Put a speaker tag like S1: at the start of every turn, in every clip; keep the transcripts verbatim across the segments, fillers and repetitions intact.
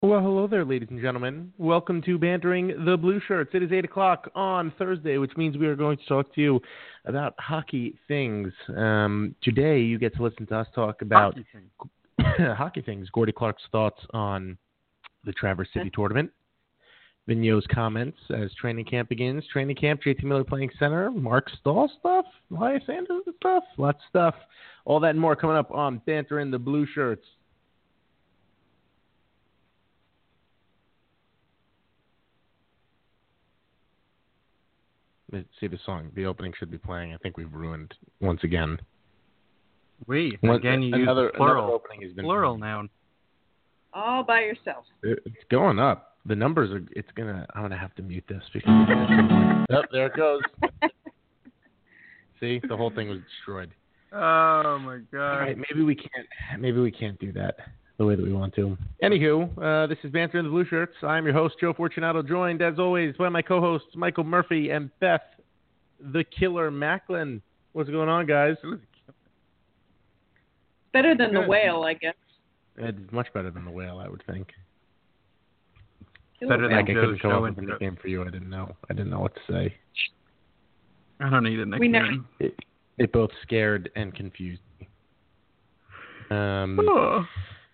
S1: Well, hello there, ladies and gentlemen. Welcome to Bantering the Blue Shirts. It is eight o'clock on Thursday, which means we are going to talk to you about hockey things. Um, today, you get to listen to us talk about
S2: hockey things.
S1: hockey things. Gordy Clark's thoughts on the Traverse City tournament. Vigneault's comments as training camp begins. Training camp, J T Miller playing center. Mark Stahl stuff. Elias Sanders stuff. Lots of stuff. All that and more coming up on Bantering the Blue Shirts. Let's see the song. The opening should be playing. I think we've ruined once again.
S2: We
S1: One,
S2: again you
S1: another,
S2: use plural.
S1: Another opening has been
S2: plural
S1: ruined.
S2: noun.
S3: All by yourself.
S1: It's going up. The numbers are. It's gonna. I'm gonna have to mute this because. Oh, there it goes. See, the whole thing was destroyed.
S2: Oh my God.
S1: All right, maybe we can't. Maybe we can't do that the way that we want to. Anywho, uh, this is Banter in the Blue Shirts. I'm your host, Joe Fortunato, joined as always by my co-hosts Michael Murphy and Beth, the Killer Macklin. What's going on, guys?
S3: Better than
S1: Good.
S3: the whale, I guess.
S1: It's much better than the whale, I would think.
S2: Better than
S1: Like I
S2: Joe's
S1: couldn't come
S2: show
S1: up with a nickname for you. I didn't know. I didn't know what to say.
S2: I don't need a nickname.
S3: We never.
S1: It, it both scared and confused me. Um.
S2: Oh.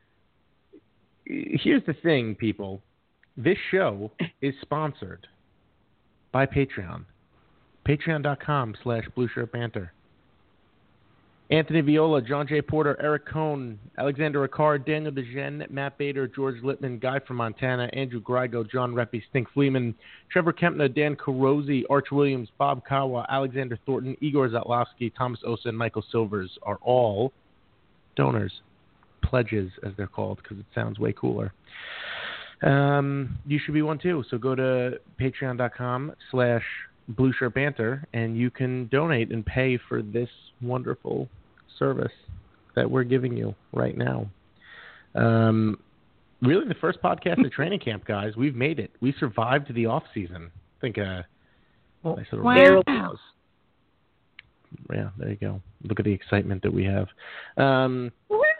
S1: Here's the thing, people. This show is sponsored by Patreon. Patreon.com slash Blue Shirt Banter. Anthony Viola, John J. Porter, Eric Cohn, Alexander Ricard, Daniel DeGen, Matt Bader, George Littman, Guy from Montana, Andrew Grigo, John Reppy, Stink Fleeman, Trevor Kempner, Dan Carosi, Arch Williams, Bob Kawa, Alexander Thornton, Igor Zatlowski, Thomas Osa, and Michael Silvers are all donors. Pledges, as they're called, because it sounds way cooler. Um, you should be one too. So go to patreon.com slash Blue Shirt Banter, and you can donate and pay for this wonderful service that we're giving you right now. Um, really, the first podcast of training camp, guys. We've made it. We survived the off season. I think. Uh, nice little
S2: Wow.
S1: applause. Yeah, there you go. Look at the excitement that we have. Um,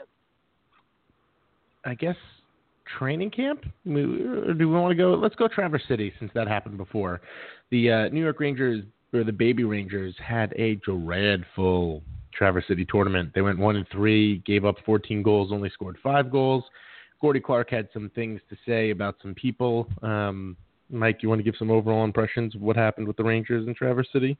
S1: I guess training camp? Or do we want to go? Let's go Traverse City since that happened before. The uh, New York Rangers, or the Baby Rangers, had a dreadful Traverse City tournament. They went one and three, gave up fourteen goals, only scored five goals. Gordy Clark had some things to say about some people. Um, Mike, you want to give some overall impressions of what happened with the Rangers in Traverse City?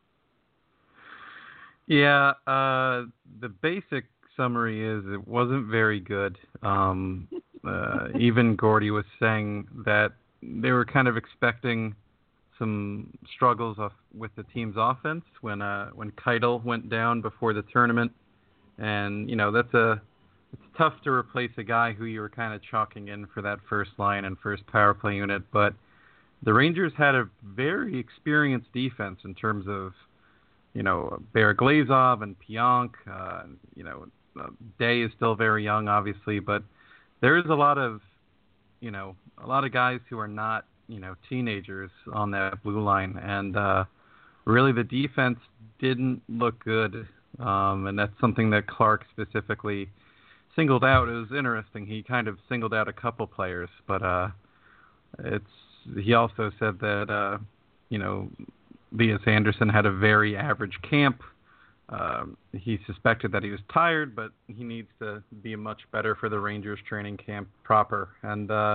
S2: Yeah, uh, the basic summary is it wasn't very good. Um, uh, even Gordy was saying that they were kind of expecting some struggles off with the team's offense when uh, when Keitel went down before the tournament, and you know that's a it's tough to replace a guy who you were kind of chalking in for that first line and first power play unit. But the Rangers had a very experienced defense in terms of you know Bear Glazov and Pionk. Uh, you know. Uh, Day is still very young, obviously, but there is a lot of, you know, a lot of guys who are not, you know, teenagers on that blue line, and uh, really the defense didn't look good, um, and that's something that Clark specifically singled out. It was interesting. He kind of singled out a couple players, but uh, it's he also said that, uh, you know, Elias Anderson had a very average camp. Um, he suspected that he was tired, but he needs to be much better for the Rangers training camp proper. And uh,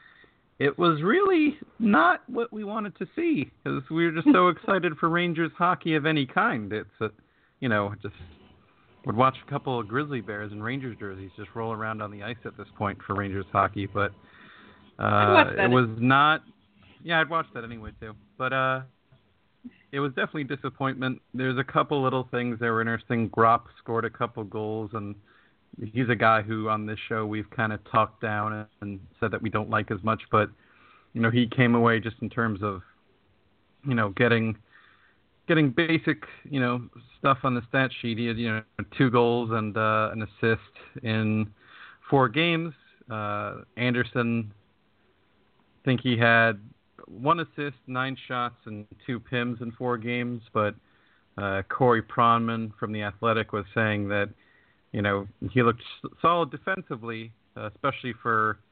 S2: it was really not what we wanted to see because we were just so excited for Rangers hockey of any kind. It's, a, you know, just would watch a couple of Grizzly Bears and Rangers jerseys just roll around on the ice at this point for Rangers hockey. But uh, it was not. Yeah, I'd watch that anyway too. But uh, it was definitely disappointment. There's a couple little things that were interesting. Gropp scored a couple goals, and he's a guy who on this show we've kind of talked down and said that we don't like as much. But, you know, he came away just in terms of, you know, getting getting basic, you know, stuff on the stat sheet. He had, you know, two goals and uh, an assist in four games. Uh, Anderson, I think he had one assist, nine shots, and two P I Ms in four games. But uh, Corey Pronman from The Athletic was saying that, you know, he looked solid defensively, uh, especially for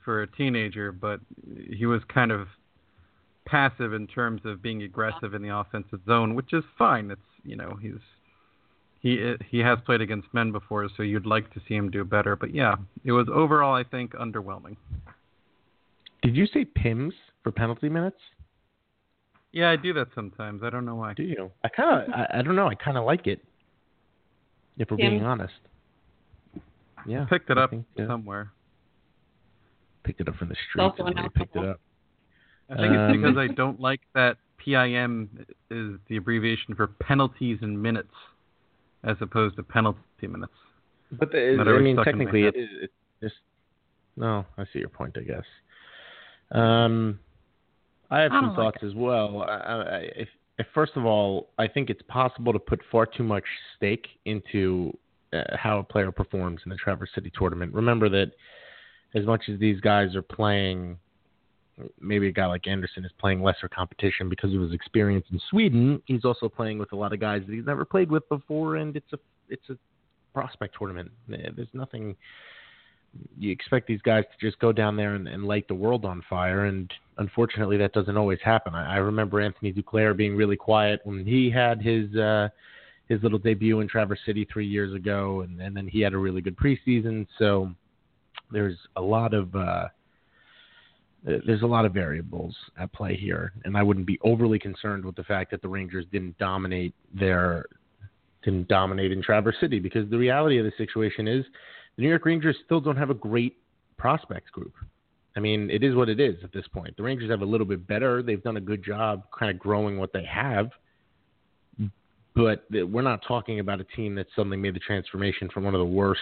S2: for a teenager, but he was kind of passive in terms of being aggressive in the offensive zone, which is fine. It's, you know, he's he he has played against men before, so you'd like to see him do better. But yeah, it was overall, I think, underwhelming.
S1: Did you say P I Ms for penalty minutes?
S2: Yeah, I do that sometimes. I don't know why.
S1: Do you? I kind of, I, I don't know. I kind of like it. If we're
S3: P I Ms.
S1: being honest. Yeah.
S2: I picked it
S1: I
S2: up
S1: think, yeah.
S2: somewhere.
S1: Picked it up from the streets.
S3: also
S1: And
S3: an
S1: really picked it
S3: alcohol.
S1: up.
S2: I think it's
S1: Um,
S2: because I don't like that P I M is the abbreviation for penalties and minutes, as opposed to penalty minutes.
S1: But the,
S2: That
S1: I
S2: always
S1: mean,
S2: stuck in my
S1: technically,
S2: head.
S1: it is. It's just. No, I see your point. I guess. Um, I have
S2: I
S1: some
S2: don't like
S1: thoughts as well. I, I, if, if first of all, I think it's possible to put far too much stake into uh, how a player performs in the Traverse City tournament. Remember that as much as these guys are playing, maybe a guy like Anderson is playing lesser competition because of his experience in Sweden. He's also playing with a lot of guys that he's never played with before, and it's a it's a prospect tournament. There's nothing. You expect these guys to just go down there and, and light the world on fire, and unfortunately that doesn't always happen. I, I remember Anthony Duclair being really quiet when he had his uh, his little debut in Traverse City three years ago, and, and then he had a really good preseason. So there's a lot of uh, there's a lot of variables at play here, and I wouldn't be overly concerned with the fact that the Rangers didn't dominate their didn't dominate in Traverse City, because the reality of the situation is the New York Rangers still don't have a great prospects group. I mean, it is what it is at this point. The Rangers have a little bit better. They've done a good job kind of growing what they have. But we're not talking about a team that suddenly made the transformation from one of the worst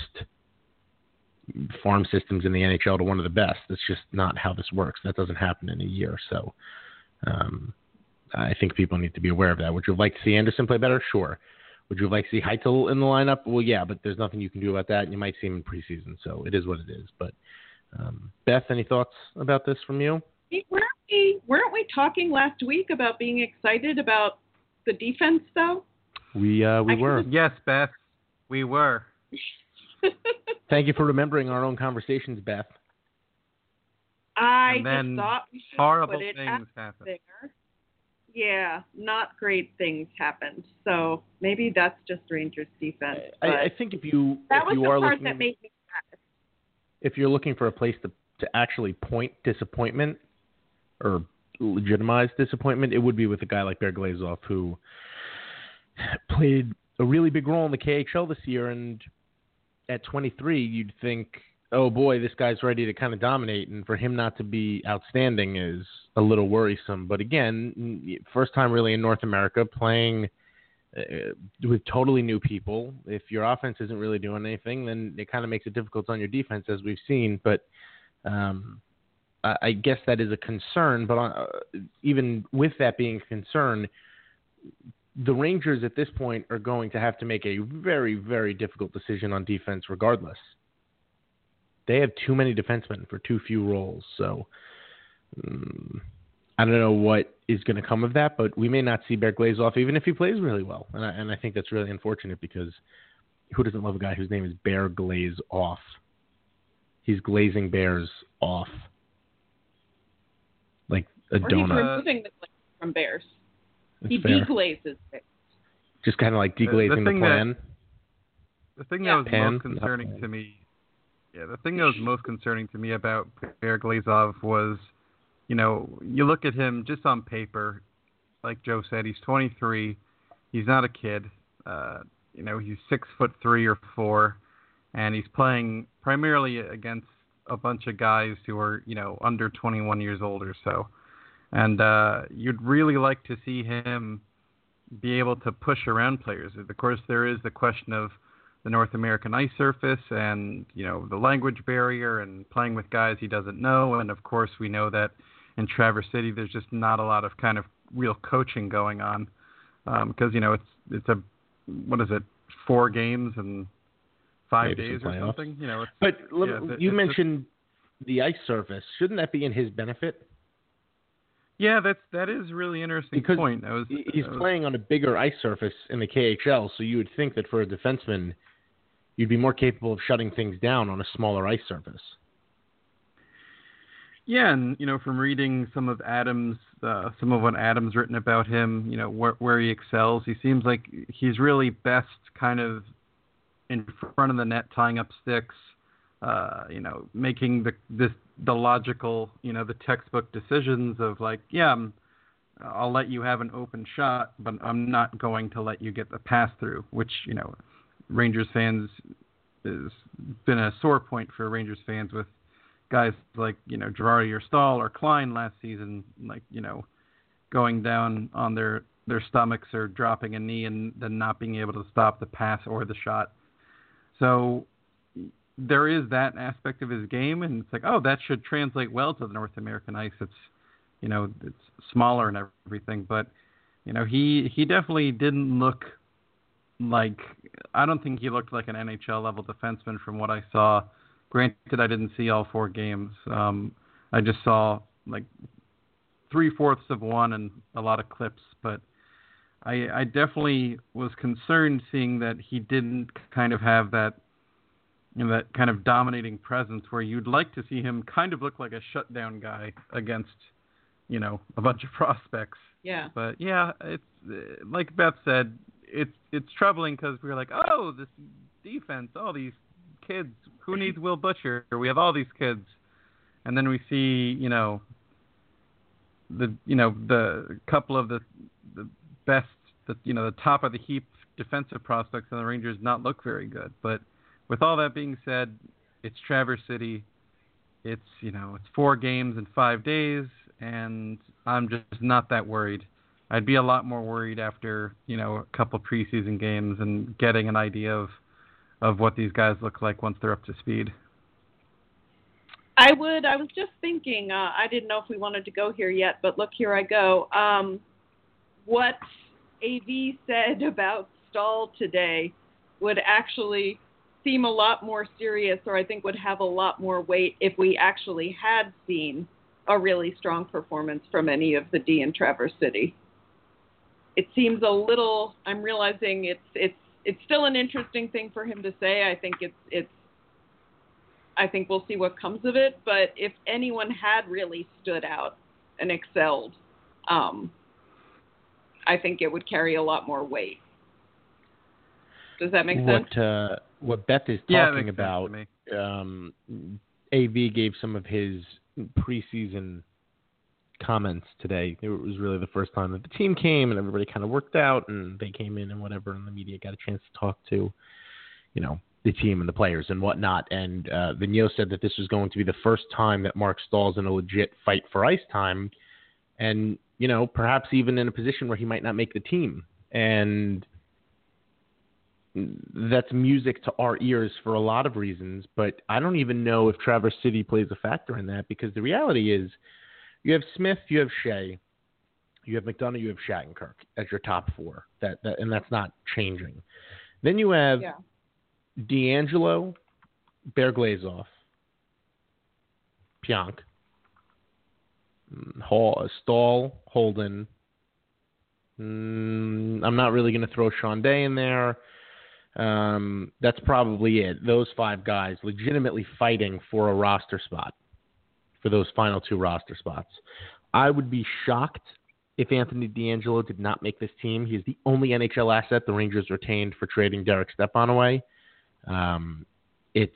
S1: farm systems in the N H L to one of the best. That's just not how this works. That doesn't happen in a year. So um, I think people need to be aware of that. Would you like to see Anderson play better? Sure. Would you like to see Heitel in the lineup? Well, yeah, but there's nothing you can do about that. You might see him in preseason, so it is what it is. But um, Beth, any thoughts about this from you?
S3: Weren't we, weren't we talking last week about being excited about the defense, though?
S1: We uh, we
S3: I
S1: were.
S2: Yes, Beth, we were.
S1: Thank you for remembering our own conversations, Beth.
S3: I
S2: And then
S3: just thought we should
S2: horrible
S3: put it
S2: things
S3: out
S2: happen.
S3: there. Yeah, not great things happened. So maybe that's just Rangers defense.
S1: I,
S3: but
S1: I think if you
S3: that
S1: if
S3: was
S1: you
S3: the
S1: are
S3: part
S1: looking
S3: that made me sad.
S1: if you're looking for a place to to actually point disappointment or legitimize disappointment, it would be with a guy like Bear Glazov, who played a really big role in the K H L this year, and at twenty-three, you'd think, oh boy, this guy's ready to kind of dominate, and for him not to be outstanding is a little worrisome. But again, first time really in North America, playing uh, with totally new people. If your offense isn't really doing anything, then it kind of makes it difficult on your defense, as we've seen. But um, I, I guess that is a concern. But uh, even with that being a concern, the Rangers at this point are going to have to make a very, very difficult decision on defense regardless. They have too many defensemen for too few roles. So um, I don't know what is going to come of that, but we may not see Bear Glazov even if he plays really well. And I, and I think that's really unfortunate, because who doesn't love a guy whose name is Bear Glaze Off? He's glazing bears off. Like a
S3: Or he's
S1: donut.
S3: removing the glaze from bears.
S1: That's
S3: He
S1: fair.
S3: deglazes it.
S1: Just kind of like
S2: The- the
S1: deglazing the,
S2: thing that-
S1: plan.
S2: The thing
S3: Yeah.
S2: that was
S1: Pen,
S2: most concerning
S1: not
S2: to me, yeah, the thing that was most concerning to me about Bear Glazov was, you know, you look at him just on paper, like Joe said, he's twenty-three, he's not a kid, uh, you know, he's six foot three or four, and he's playing primarily against a bunch of guys who are, you know, under twenty-one years old or so, and uh, you'd really like to see him be able to push around players. Of course, there is the question of the North American ice surface and, you know, the language barrier and playing with guys he doesn't know. And, of course, we know that in Traverse City there's just not a lot of kind of real coaching going on because, um, you know, it's it's a, what is it, four games and five
S1: Maybe
S2: days
S1: some
S2: or
S1: playoffs.
S2: something? You know, it's,
S1: But let-
S2: yeah, it-
S1: you
S2: it's
S1: mentioned the ice surface. Shouldn't that be in his benefit?
S2: Yeah, that's that is a really interesting
S1: Because
S2: point. I was,
S1: He- He's
S2: I was-
S1: playing on a bigger ice surface in the K H L, so you would think that for a defenseman, you'd be more capable of shutting things down on a smaller ice surface.
S2: Yeah, and you know, from reading some of Adams, uh, some of what Adams written about him, you know, where, where he excels, he seems like he's really best kind of in front of the net, tying up sticks, uh, you know, making the this the logical, you know, the textbook decisions of like, yeah, I'm, I'll let you have an open shot, but I'm not going to let you get the pass through, which, you know, Rangers fans has been a sore point for Rangers fans with guys like, you know, Girardi or Stahl or Klein last season, like, you know, going down on their, their stomachs or dropping a knee and then not being able to stop the pass or the shot. So there is that aspect of his game, and it's like, oh, that should translate well to the North American ice. It's, you know, it's smaller and everything, but, you know, he, he definitely didn't look like, I don't think he looked like an N H L level defenseman from what I saw. Granted, I didn't see all four games. Um, I just saw like three-fourths of one and a lot of clips. But I, I definitely was concerned seeing that he didn't kind of have that, you know, that kind of dominating presence where you'd like to see him kind of look like a shutdown guy against, you know, a bunch of prospects.
S3: Yeah.
S2: But yeah, it's like Beth said, it's it's troubling because we were like, oh, this defense, all these kids. Who needs Will Butcher? We have all these kids, and then we see, you know, the you know the couple of the the best, the you know the top of the heap defensive prospects in the Rangers not look very good. But with all that being said, it's Traverse City. It's you know it's four games in five days, and I'm just not that worried. I'd be a lot more worried after you know a couple preseason games and getting an idea of. of what these guys look like once they're up to speed.
S3: I would. I was just thinking, uh, I didn't know if we wanted to go here yet, but look, here I go. Um, what A V said about Stahl today would actually seem a lot more serious, or I think would have a lot more weight if we actually had seen a really strong performance from any of the D in Traverse City. It seems a little, I'm realizing it's it's It's still an interesting thing for him to say. I think it's it's. I think we'll see what comes of it. But if anyone had really stood out and excelled, um, I think it would carry a lot more weight. Does that make sense?
S1: What uh, what Beth is
S2: yeah,
S1: talking about? Um, A V gave some of his preseason comments today. It was really the first time that the team came and everybody kind of worked out and they came in and whatever, and the media got a chance to talk to, you know, the team and the players and whatnot. And uh, Vigneault said that this was going to be the first time that Mark Stahl's in a legit fight for ice time, and you know, perhaps even in a position where he might not make the team. And that's music to our ears for a lot of reasons. But I don't even know if Traverse City plays a factor in that, because the reality is, you have Smith, you have Shea, you have McDonough, you have Shattenkirk as your top four. That, that and that's not changing. Then you have yeah. DeAngelo, Bear Glazoff, Pionk, Hall, Stahl, Holden. Mm, I'm not really going to throw Sean Day in there. Um, that's probably it. Those five guys legitimately fighting for a roster spot. For those final two roster spots. I would be shocked if Anthony DeAngelo did not make this team. He is the only N H L asset the Rangers retained for trading Derek Stepan away. Um, it's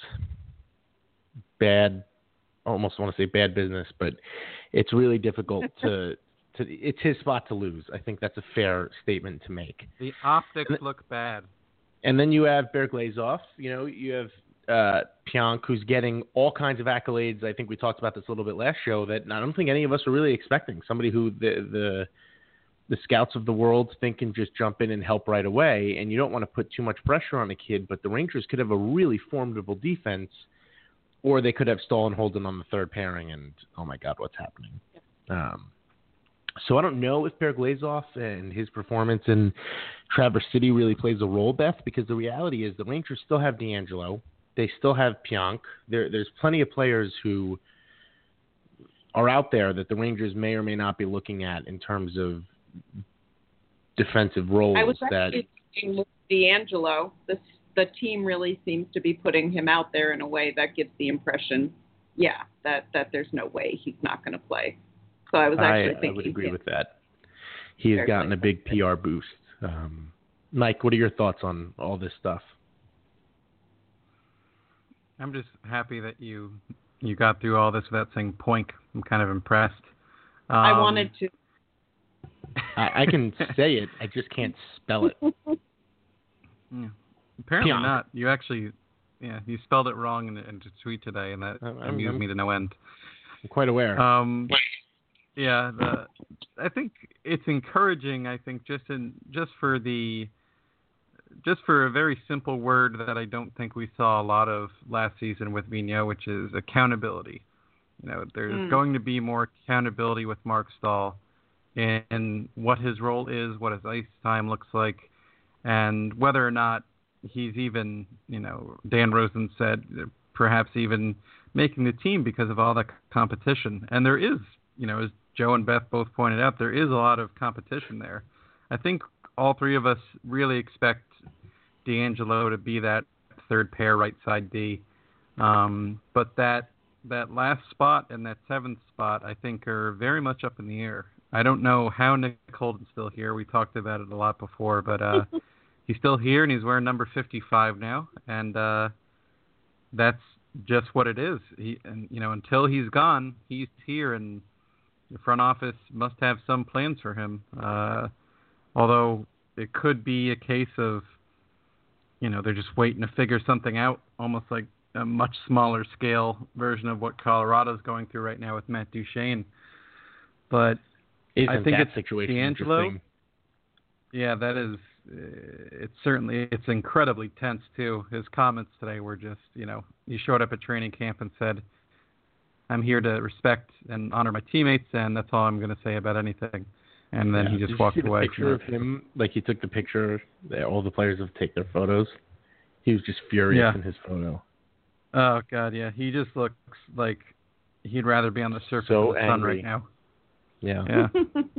S1: bad, I almost want to say bad business, but it's really difficult to, to – it's his spot to lose. I think that's a fair statement to make.
S2: The optics then, look bad.
S1: And then you have Bear Glazoff. You know, you have – Uh, Pionk, who's getting all kinds of accolades. I think we talked about this a little bit last show, that I don't think any of us were really expecting. Somebody who the the the scouts of the world think can just jump in and help right away, and you don't want to put too much pressure on a kid, but the Rangers could have a really formidable defense, or they could have Stahl and Holden on the third pairing, and oh my God, what's happening? Um, so I don't know if Bear Glazoff and his performance in Traverse City really plays a role, Beth, because the reality is the Rangers still have DeAngelo. They still have Pionk. There, there's plenty of players who are out there that the Rangers may or may not be looking at in terms of defensive roles.
S3: I was
S1: that
S3: actually thinking with DeAngelo, the, the team really seems to be putting him out there in a way that gives the impression yeah, that, that there's no way he's not going to play. So I was actually
S1: I,
S3: thinking.
S1: I would agree
S3: yeah,
S1: with that. He has gotten a big P R boost. Um, Mike, what are your thoughts on all this stuff?
S2: I'm just happy that you you got through all this without saying poink. I'm kind of impressed. Um,
S3: I wanted to.
S1: I, I can say it. I just can't spell it.
S2: Yeah. Apparently
S1: Pionk.
S2: not. You actually, yeah, you spelled it wrong in, in a tweet today, and that
S1: I'm,
S2: amused
S1: I'm,
S2: me to no end.
S1: I'm quite aware.
S2: Um, yeah, the, I think it's encouraging. I think just in just for the, just for a very simple word that I don't think we saw a lot of last season with Vigneault, which is accountability. You know, there's mm. going to be more accountability with Marc Staal in what his role is, what his ice time looks like, and whether or not he's even, you know, Dan Rosen said, perhaps even making the team because of all the competition. And there is, you know, as Joe and Beth both pointed out, there is a lot of competition there. I think all three of us really expect DeAngelo to be that third pair right side D. Um, but that that last spot and that seventh spot, I think, are very much up in the air. I don't know how Nick Holden's still here. We talked about it a lot before, but uh, he's still here, and he's wearing number fifty-five now, and uh, that's just what it is. He, and you know, until he's gone, he's here, and the front office must have some plans for him. Uh, although it could be a case of, you know, they're just waiting to figure something out, almost like a much smaller scale version of what Colorado's going through right now with Matt Duchene. But
S1: Isn't
S2: I think
S1: that
S2: it's
S1: situation
S2: DeAngelo. Yeah, that is. Uh, it's certainly it's incredibly tense too. His comments today were just, you know, he showed up at training camp and said, "I'm here to respect and honor my teammates, and that's all I'm going to say about anything." And then
S1: yeah.
S2: he just
S1: Did
S2: walked
S1: you see
S2: away.
S1: The picture of him, like he took the picture. All the players have taken their photos. He was just furious
S2: yeah.
S1: in his photo.
S2: Oh God, yeah. He just looks like he'd rather be on the surface
S1: so
S2: of the
S1: angry.
S2: sun right now.
S1: Yeah.
S2: Yeah.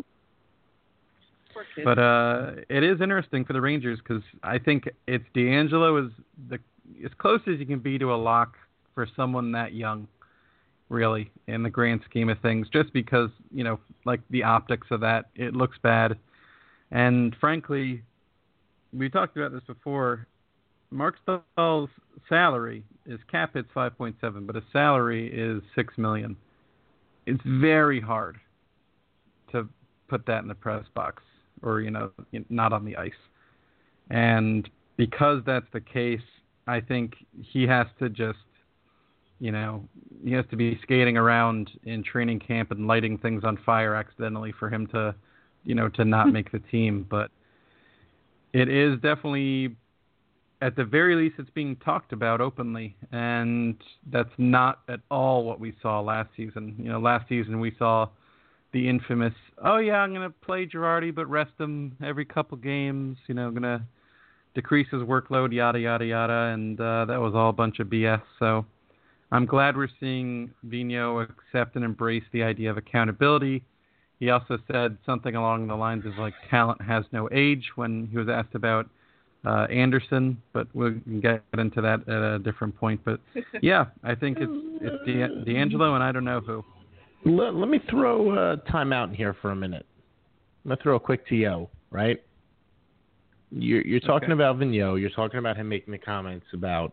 S2: But uh, it is interesting for the Rangers because I think it's DeAngelo is the as close as you can be to a lock for someone that young, really, in the grand scheme of things. Just because, you know, like the optics of that, it looks bad. And frankly, we talked about this before. Marc Staal's salary is cap hit's five point seven, but his salary is six million. It's very hard to put that in the press box, or you know, not on the ice. And because that's the case, I think he has to just, you know, he has to be skating around in training camp and lighting things on fire accidentally for him to, you know, to not make the team. But it is definitely, at the very least, it's being talked about openly, and that's not at all what we saw last season. You know, last season we saw the infamous, oh yeah, I'm going to play Girardi, but rest him every couple games, you know, going to decrease his workload, yada, yada, yada, and uh, that was all a bunch of B S. So I'm glad we're seeing Vigneault accept and embrace the idea of accountability. He also said something along the lines of, like, talent has no age when he was asked about uh, Anderson, but we'll get into that at a different point. But, yeah, I think it's, it's De- DeAngelo and I don't know who.
S1: Let, let me throw a timeout in here for a minute. I'm going to throw a quick T O, right? You're, you're talking
S2: okay.
S1: about Vigneault. You're talking about him making the comments about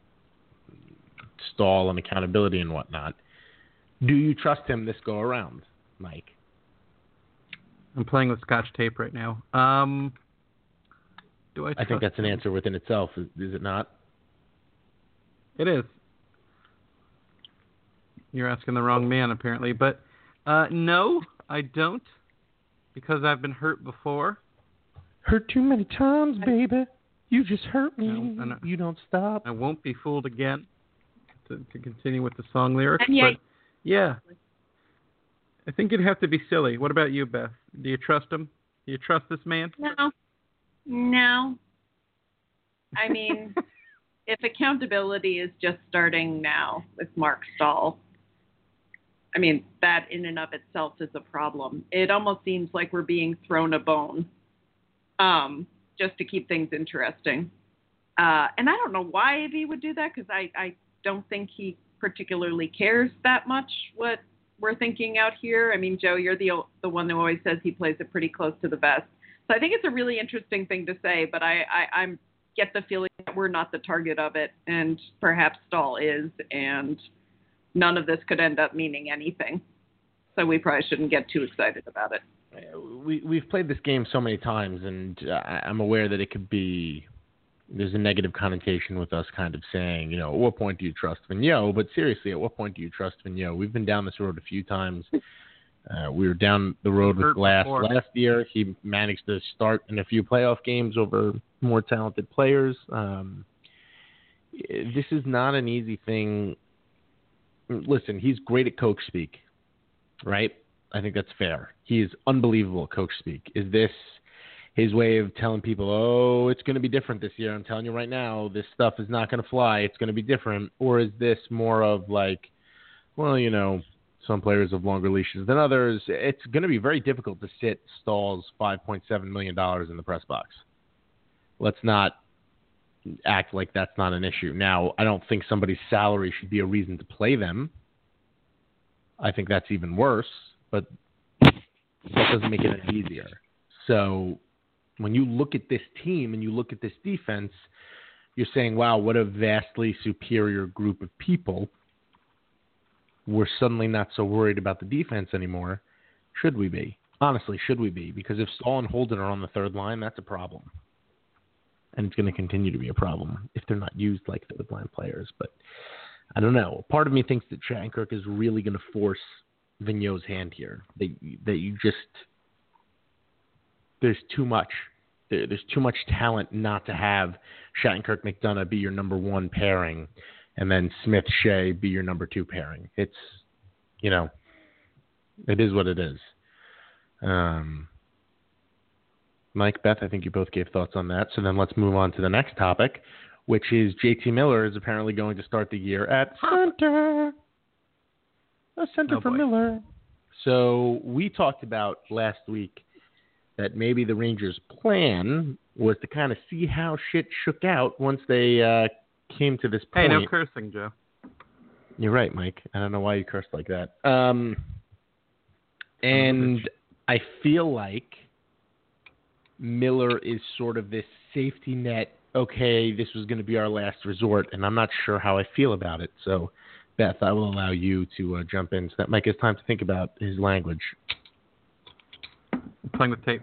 S1: Staal and accountability and whatnot. Do you trust him this go around, Mike?
S2: I'm playing with Scotch tape right now. Um, do I trust
S1: I think that's an
S2: him?
S1: answer within itself, is, is it not?
S2: It is. You're asking the wrong man, apparently. But uh, no, I don't, because I've been hurt before.
S1: Hurt too many times, baby. You just hurt me.
S2: No, no.
S1: You don't stop.
S2: I won't be fooled again, to, to continue with the song lyrics.
S3: And yet,
S2: but, yeah, I think it'd have to be silly. What about you, Beth? Do you trust him? Do you trust this man?
S3: No. No. I mean, if accountability is just starting now with Marc Staal, I mean, that in and of itself is a problem. It almost seems like we're being thrown a bone um, just to keep things interesting. Uh, and I don't know why A V would do that, because I, I don't think he particularly cares that much what we're thinking out here. I mean, Joe, you're the the one who always says he plays it pretty close to the vest. So I think it's a really interesting thing to say, but I, I I'm get the feeling that we're not the target of it, and perhaps Stahl is, and none of this could end up meaning anything. So we probably shouldn't get too excited about it.
S1: We, we've played this game so many times, and uh, I'm aware that it could be, there's a negative connotation with us kind of saying, you know, at what point do you trust Vigneault? But seriously, at what point do you trust Vigneault? We've been down this road a few times. Uh, we were down the road with Glass last year. He managed to start in a few playoff games over more talented players. Um, this is not an easy thing. Listen, he's great at coach speak, right? I think that's fair. He is unbelievable at coach speak. Is this his way of telling people, oh, it's going to be different this year? I'm telling you right now, this stuff is not going to fly. It's going to be different. Or is this more of like, well, you know, some players have longer leashes than others. It's going to be very difficult to sit Stahl's five point seven million dollars in the press box. Let's not act like that's not an issue. Now, I don't think somebody's salary should be a reason to play them. I think that's even worse, but that doesn't make it any easier. So when you look at this team and you look at this defense, you're saying, wow, what a vastly superior group of people. We're suddenly not so worried about the defense anymore. Should we be? Honestly, should we be? Because if Stahl and Holden are on the third line, that's a problem. And it's going to continue to be a problem if they're not used like third line players. But I don't know. Part of me thinks that Shattenkirk is really going to force Vigneault's hand here. That, that you just, there's too much. There, there's too much talent not to have Shattenkirk McDonough be your number one pairing and then Smith Shea be your number two pairing. It's, you know, it is what it is. Um, Mike, Beth, I think you both gave thoughts on that. So then let's move on to the next topic, which is J T Miller is apparently going to start the year at center. A center
S2: oh,
S1: for
S2: boy.
S1: Miller. So we talked about last week that maybe the Rangers' plan was to kind of see how shit shook out once they uh, came to this point.
S2: Hey, no cursing, Joe.
S1: You're right, Mike. I don't know why you cursed like that. Um, and I feel like Miller is sort of this safety net. Okay, this was going to be our last resort, and I'm not sure how I feel about it. So, Beth, I will allow you to uh, jump in so that Mike has time to think about his language.
S2: I'm playing the tape.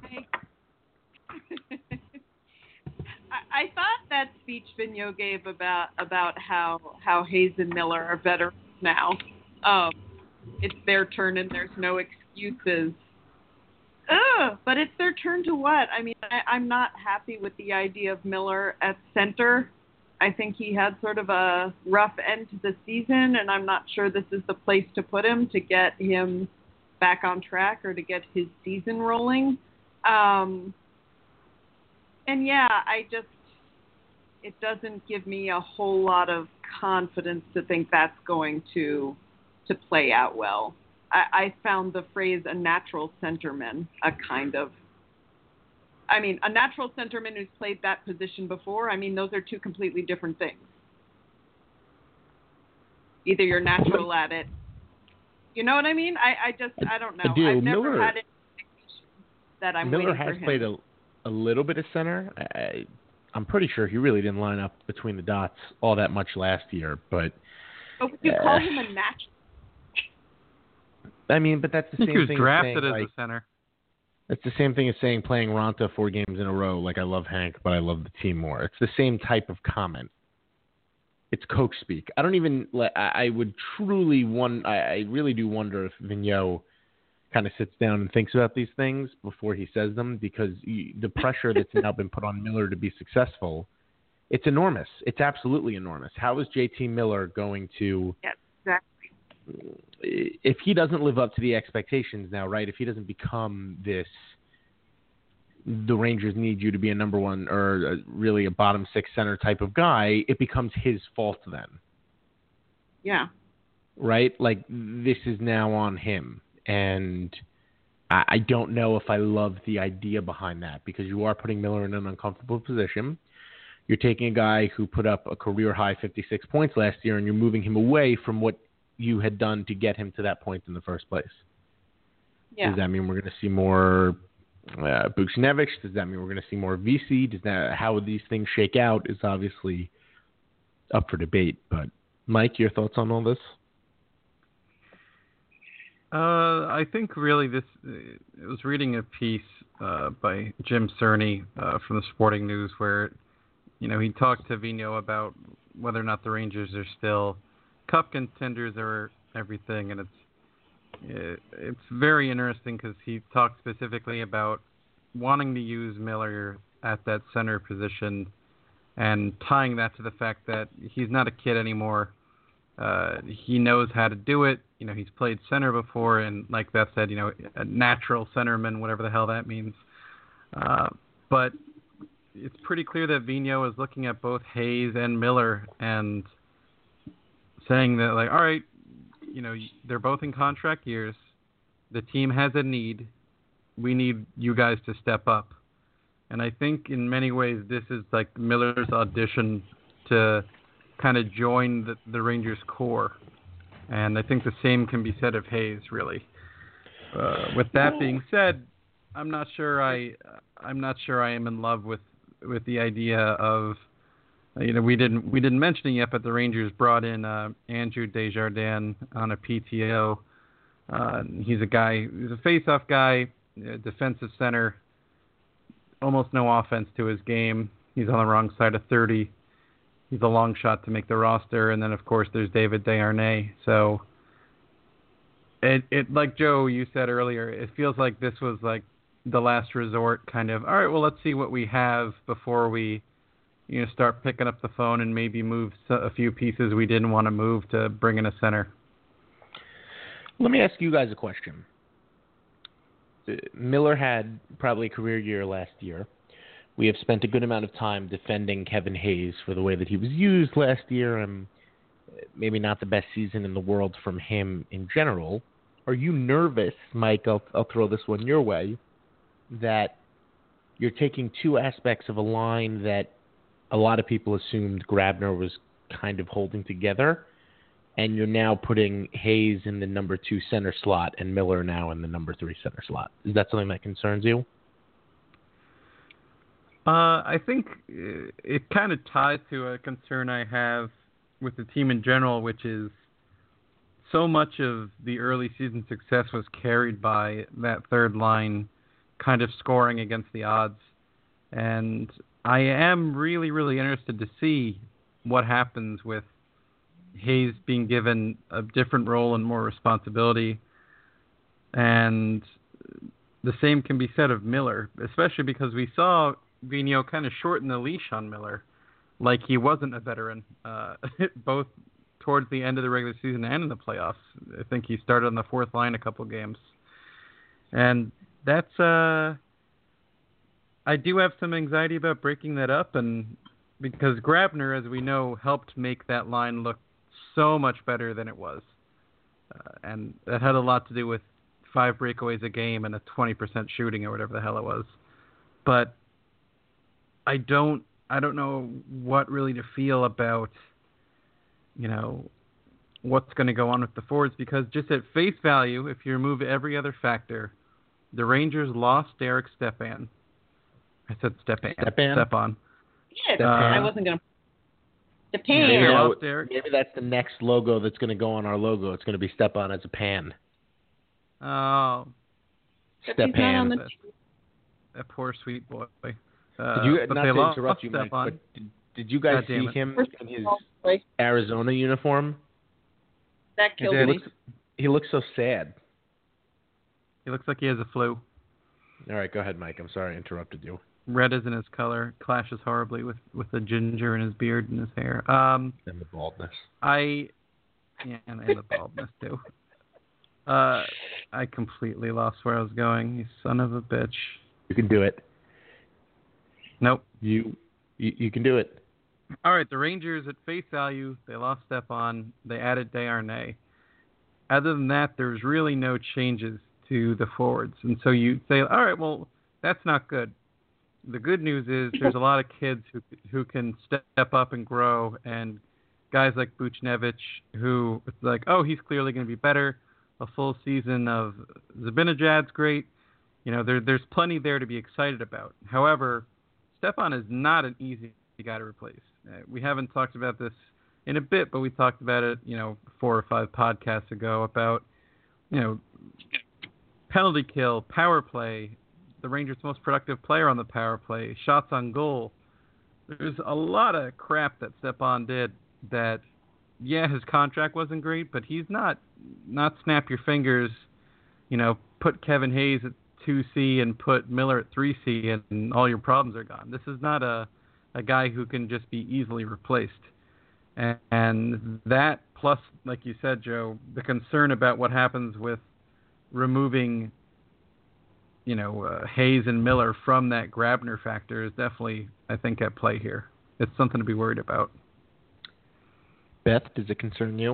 S3: I thought that speech Vigneault gave about about how how Hayes and Miller are better now. Um, it's their turn and there's no excuses. Ugh, but it's their turn to what? I mean, I, I'm not happy with the idea of Miller at center. I think he had sort of a rough end to the season, and I'm not sure this is the place to put him to get him back on track or to get his season rolling. Um, and yeah, I just, it doesn't give me a whole lot of confidence to think that's going to to play out well. I, I found the phrase a natural centerman a kind of, I mean, a natural centerman who's played that position before, I mean, those are two completely different things. Either you're natural at it. You know what I mean? I, I just, I don't know.
S1: I do.
S3: I've never
S1: Miller,
S3: had an indication that I'm
S1: Miller
S3: waiting for
S1: has
S3: him.
S1: played a, a little bit of center. I, I'm pretty sure he really didn't line up between the dots all that much last year, but...
S3: But would you
S1: uh,
S3: call him a natural?
S1: I mean, but that's the
S2: I think
S1: same
S2: he was
S1: thing
S2: drafted
S1: as, saying,
S2: as
S1: like,
S2: a center.
S1: That's the same thing as saying playing Ronta four games in a row, like I love Hank, but I love the team more. It's the same type of comment. It's coach speak. I don't even, I, I would truly, one, I, I really do wonder if Vigneault kind of sits down and thinks about these things before he says them, because he, the pressure that's now been put on Miller to be successful, it's enormous. It's absolutely enormous. How is J T Miller going to...
S3: Yes, exactly.
S1: If he doesn't live up to the expectations now, right? If he doesn't become this, the Rangers need you to be a number one or a, really a bottom six center type of guy, it becomes his fault then.
S3: Yeah.
S1: Right? Like, this is now on him. And I, I don't know if I love the idea behind that, because you are putting Miller in an uncomfortable position. you're taking a guy who put up a career high fifty-six points last year, and you're moving him away from what you had done to get him to that point in the first place.
S3: Yeah.
S1: Does that mean we're going to see more uh, Buchnevich? Does that mean we're going to see more V C? Does that how these things shake out is obviously up for debate. But Mike, your thoughts on all this?
S2: Uh, I think really this. I was reading a piece uh, by Jim Cerny uh, from the Sporting News where, you know, he talked to Vigneault about whether or not the Rangers are still cup contenders or everything, and it's it, it's very interesting because he talked specifically about wanting to use Miller at that center position and tying that to the fact that he's not a kid anymore. Uh, he knows how to do it. You know, he's played center before, and like Beth said, you know, a natural centerman, whatever the hell that means. Uh, but it's pretty clear that Vigneault is looking at both Hayes and Miller and saying that, like, all right, you know, they're both in contract years. The team has a need. We need you guys to step up. And I think in many ways this is like Miller's audition to kind of join the, the Rangers core. And I think the same can be said of Hayes, really. Uh, with that being said, I'm not sure I I'm not sure I am in love with, with the idea of, you know, we didn't we didn't mention it yet, but the Rangers brought in uh, Andrew Desjardins on a P T O. Uh, he's a guy, he's a face-off guy, a defensive center, almost no offense to his game. He's on the wrong side of thirty. He's a long shot to make the roster. And then, of course, there's David Desharnais. So, it, it like Joe, you said earlier, it feels like this was like the last resort kind of, all right, well, let's see what we have before we, you know, start picking up the phone and maybe move a few pieces we didn't want to move to bring in a center.
S1: Let me ask you guys a question. Miller had probably a career year last year. We have spent a good amount of time defending Kevin Hayes for the way that he was used last year, and maybe not the best season in the world from him in general. Are you nervous, Mike, I'll, I'll throw this one your way, that you're taking two aspects of a line that a lot of people assumed Grabner was kind of holding together, and you're now putting Hayes in the number two center slot and Miller now in the number three center slot? Is that something that concerns you?
S2: Uh, I think it kind of ties to a concern I have with the team in general, which is so much of the early season success was carried by that third line kind of scoring against the odds. And I am really, really interested to see what happens with Hayes being given a different role and more responsibility. And the same can be said of Miller, especially because we saw Vigneault kind of shorten the leash on Miller like he wasn't a veteran, uh, both towards the end of the regular season and in the playoffs. I think he started on the fourth line a couple games. And that's, uh, I do have some anxiety about breaking that up, and because Grabner, as we know, helped make that line look so much better than it was. Uh, and that had a lot to do with five breakaways a game and a twenty percent shooting or whatever the hell it was. But I don't I don't know what really to feel about, you know, what's going to go on with the forwards, because just at face value, if you remove every other factor, the Rangers lost Derek Stepan. I said Stepan.
S1: Stepan?
S2: Stepan.
S3: Yeah,
S1: Stepan.
S3: I wasn't going to. Stepan.
S2: Yeah,
S1: Maybe,
S2: they
S1: that-
S2: lost Derek.
S1: maybe that's the next logo that's going to go on our logo. It's going to be Stepan as a pan.
S2: Oh,
S3: He's not on the
S1: Stepan.
S3: team.
S2: that poor sweet boy.
S1: Did
S2: Uh,
S1: you,
S2: but
S1: not
S2: they
S1: to
S2: lost
S1: interrupt you, Mike,
S2: Stepan.
S1: but did, did you guys
S2: God damn
S1: see
S2: it.
S1: him
S3: First
S1: in his
S3: of all, like,
S1: Arizona uniform?
S3: that killed
S2: did.
S1: He
S3: me.
S1: looks, he looks so sad.
S2: He looks like he has a flu.
S1: All right, go ahead, Mike. I'm sorry I interrupted you.
S2: Red isn't his color. Clashes horribly with, with the ginger in his beard and his hair. Um,
S1: And the baldness.
S2: I, yeah, and, and the baldness too. Uh, I completely lost where I was going. You son of a bitch.
S1: You can do it.
S2: Nope.
S1: You, you, you can do it.
S2: All right, the Rangers at face value, they lost Stepan. They added Desharnais. Other than that, there's really no changes to the forwards. And so you say, all right, well, that's not good. the good news is there's a lot of kids who who can step up and grow, and guys like Buchnevich who it's like, oh, he's clearly going to be better. A full season of Zibanejad's great. You know, there there's plenty there to be excited about. However, Stepan is not an easy guy to replace. Uh, we haven't talked about this in a bit, but we talked about it, you know, four or five podcasts ago about, you know, penalty kill, power play, the Rangers' most productive player on the power play, shots on goal. There's a lot of crap that Stepan did that, yeah, his contract wasn't great, but he's not, not snap your fingers, you know, put Kevin Hayes at two C and put Miller at three C and, and all your problems are gone. This is not a, a guy who can just be easily replaced. And, and that plus, like you said, Joe, the concern about what happens with removing, you know, uh, Hayes and Miller from that Grabner factor is definitely, I think, at play here. It's something to be worried about.
S1: Beth, does it concern you?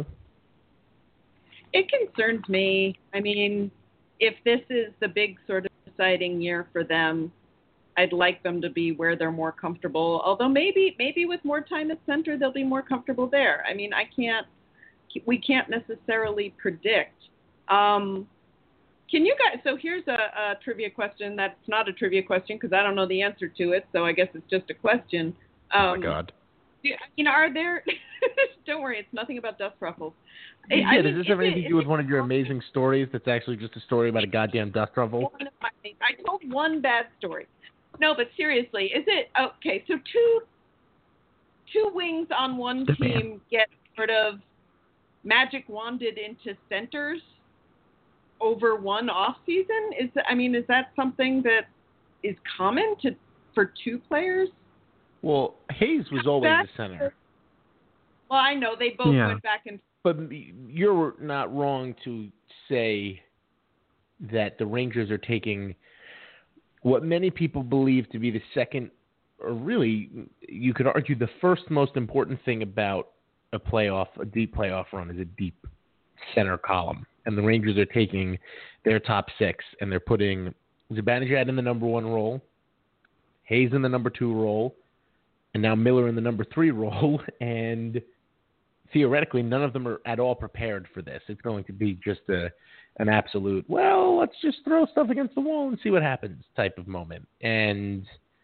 S3: It concerns me. I mean, if this is the big sort of deciding year for them, I'd like them to be where they're more comfortable. Although maybe maybe with more time at center, they'll be more comfortable there. I mean, I can't. We can't necessarily predict. Um, can you guys? So here's a, a trivia question. That's not a trivia question because I don't know the answer to it. So I guess it's just a question. Um,
S1: oh my God.
S3: You know, are there? Don't worry, it's nothing about dust ruffles.
S1: Yeah,
S3: I
S1: does
S3: mean,
S1: this have
S3: it,
S1: anything to do with one of your amazing stories? That's actually just a story about a goddamn dust ruffle.
S3: One of my, I told one bad story. No, but seriously, is it okay? So two, two wings on one
S1: The
S3: team
S1: man.
S3: get sort of magic wanded into centers over one off season. Is I mean, is that something that is common to for two players?
S1: Well, Hayes was always
S3: Back-
S1: the center.
S3: Well, I know they both
S2: Yeah.
S3: went back and.
S1: But you're not wrong to say that the Rangers are taking what many people believe to be the second, or really, you could argue the first most important thing about a playoff, a deep playoff run is a deep center column. And the Rangers are taking their top six, and they're putting Zibanejad in the number one role, Hayes in the number two role, and now Miller in the number three role, and theoretically, none of them are at all prepared for this. It's going to be just a an absolute, well, let's just throw stuff against the wall and see what happens type of moment. And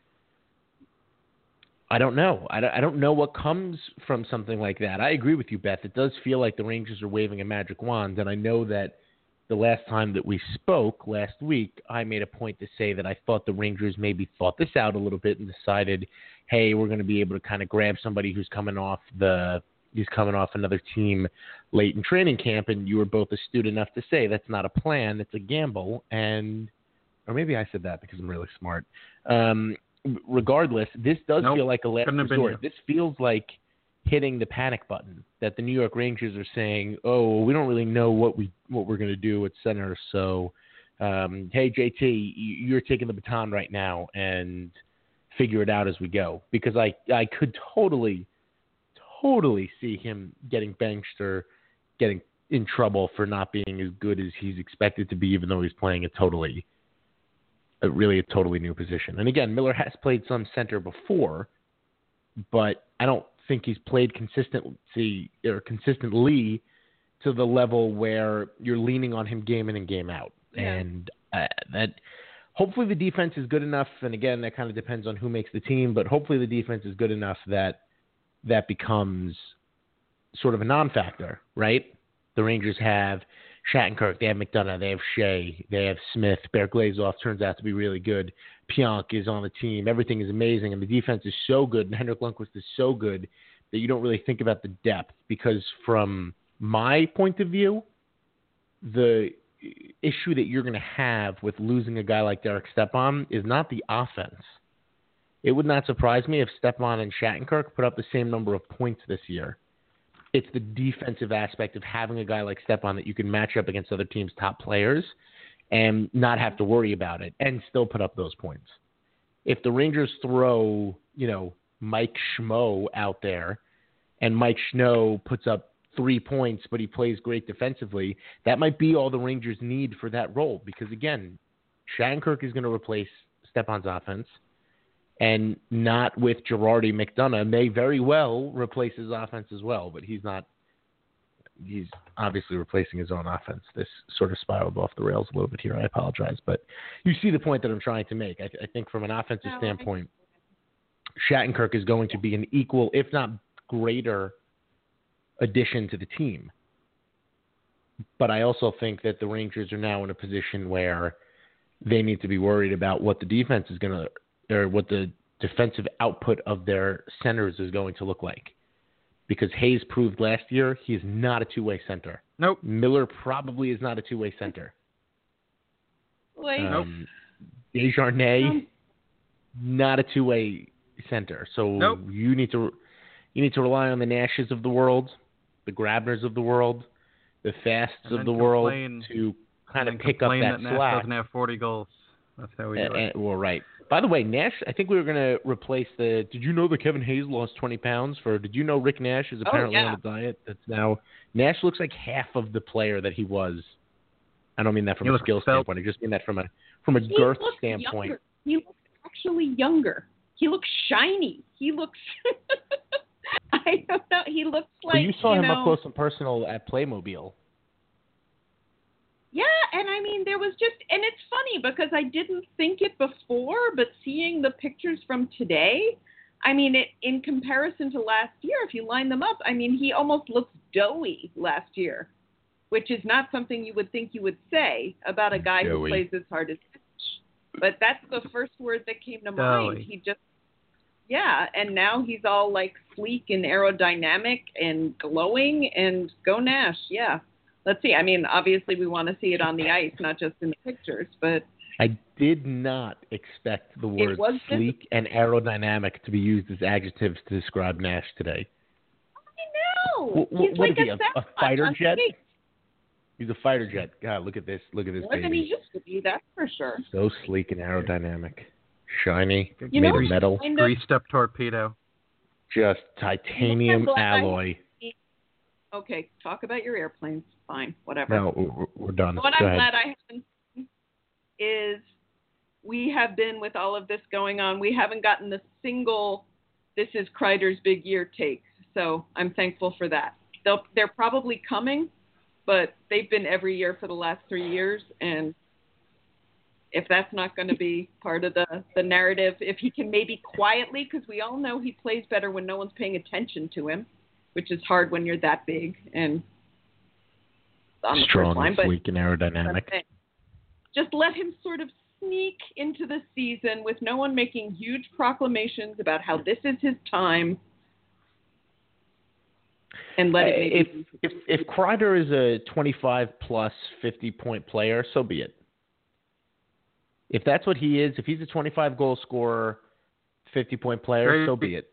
S1: I don't know. I don't, I don't know what comes from something like that. I agree with you, Beth. It does feel like the Rangers are waving a magic wand, and I know that the last time that we spoke last week, I made a point to say that I thought the Rangers maybe thought this out a little bit and decided, hey, we're going to be able to kind of grab somebody who's coming off the he's coming off another team late in training camp, and you were both astute enough to say that's not a plan, it's a gamble, and or maybe I said that because I'm really smart. Um, regardless, this does
S2: nope,
S1: feel like a last resort. This feels like hitting the panic button that the New York Rangers are saying, oh, we don't really know what we what we're going to do at center, so um, hey, J T, you're taking the baton right now and figure it out as we go, because I I could totally. Totally see him getting benched or getting in trouble for not being as good as he's expected to be, even though he's playing a totally, a really a totally new position. And again, Miller has played some center before, but I don't think he's played consistency or consistently to the level where you're leaning on him game in and game out.
S3: Yeah.
S1: And uh, that hopefully the defense is good enough. And again, that kind of depends on who makes the team, but hopefully the defense is good enough that that becomes sort of a non-factor, right? The Rangers have Shattenkirk, they have McDonough, they have Shea, they have Smith. Bear Glazov turns out to be really good. Pionk is on the team. Everything is amazing, and the defense is so good, and Henrik Lundqvist is so good that you don't really think about the depth, because from my point of view, the issue that you're going to have with losing a guy like Derek Stepan is not the offense. It would not surprise me if Stepan and Shattenkirk put up the same number of points this year. It's the defensive aspect of having a guy like Stepan that you can match up against other teams' top players and not have to worry about it and still put up those points. If the Rangers throw, you know, Mike Schmo out there and Mike Schmo puts up three points but he plays great defensively, that might be all the Rangers need for that role, because, again, Shattenkirk is going to replace Stepan's offense. and not with Girardi. McDonough may very well replace his offense as well, but he's not. He's obviously replacing his own offense. This sort of spiraled off the rails a little bit here. I apologize, but you see the point that I'm trying to make. I, I think from an offensive
S3: No,
S1: standpoint, Shattenkirk is going to be an equal, if not greater, addition to the team. But I also think that the Rangers are now in a position where they need to be worried about what the defense is going to, or what the defensive output of their centers is going to look like. Because Hayes proved last year he is not a two-way center.
S2: Nope.
S1: Miller probably is not a two-way center.
S3: Wait.
S1: Um, Desjardins,
S3: Um,
S1: not a two-way center. So
S2: Nope.
S1: you need to you need to rely on the Nashes of the world, the Grabners of the world, the Fasts
S2: And
S1: of
S2: then
S1: the world
S2: complain-
S1: to kind
S2: and
S1: of pick up
S2: complain
S1: that
S2: that Nash
S1: slack.
S2: doesn't have forty goals. That's how we do
S1: Uh,
S2: it.
S1: uh, well, right. By the way, Nash, I think we were going to replace the. Did you know that Kevin Hayes lost twenty pounds? For Did you know Rick Nash is apparently
S3: yeah.
S1: on a diet that's now. Nash looks like half of the player that he was. I don't mean that from
S2: He
S1: a
S2: looks
S1: skill
S2: svelte.
S1: standpoint. I just mean that from a from a
S3: He
S1: girth
S3: looks
S1: standpoint.
S3: younger. He looks actually younger. He looks shiny. He looks. I don't know. He looks like.
S1: Well, you saw
S3: you
S1: him
S3: know,
S1: up close and personal at Playmobil.
S3: Yeah, and I mean, there was just, and it's funny because I didn't think it before, but seeing the pictures from today, I mean, it in comparison to last year, if you line them up, I mean, he almost looks doughy last year, which is not something you would think you would say about a guy
S1: Doughy.
S3: who plays as hard as Mitch. But that's the first word that came to mind.
S2: Doughy.
S3: He just, yeah, and now he's all like sleek and aerodynamic and glowing, and go Nash, yeah. Let's see. I mean, obviously we want to see it on the ice, not just in the pictures, but
S1: I did not expect the words
S3: was
S1: sleek and aerodynamic to be used as adjectives to describe Nash today.
S3: I know.
S1: What,
S3: He's
S1: what
S3: like
S1: is he,
S3: a,
S1: a, a
S3: sapphire
S1: fighter
S3: on
S1: jet?
S3: skates.
S1: He's a fighter jet. God, look at this. Look at this
S3: More than he
S1: baby.
S3: used to be, that's for sure.
S1: So sleek and aerodynamic. Shiny,
S3: You
S1: made
S3: know,
S1: of metal,
S3: kind of,
S2: Greased up torpedo.
S1: just titanium
S3: glad I-
S1: alloy.
S3: okay, talk about your airplanes. Fine, whatever.
S1: No, we're, we're done.
S3: What
S1: Go
S3: I'm
S1: ahead.
S3: glad I haven't seen is we have been, with all of this going on, we haven't gotten the single, this is Kreider's big year take. So I'm thankful for that. They'll, they're probably coming, but they've been every year for the last three years. And if that's not going to be part of the, the narrative, if he can maybe quietly, because we all know he plays better when no one's paying attention to him, which is hard when you're that big and on the
S1: Strong
S3: first line.
S1: and
S3: But
S1: sleek and aerodynamic.
S3: just let him sort of sneak into the season with no one making huge proclamations about how this is his time, and let it make
S1: if
S3: it-
S1: if if Kreider is a twenty-five plus fifty point player, so be it. If that's what he is, if he's a twenty-five goal scorer, fifty point player,
S2: Great.
S1: so be it.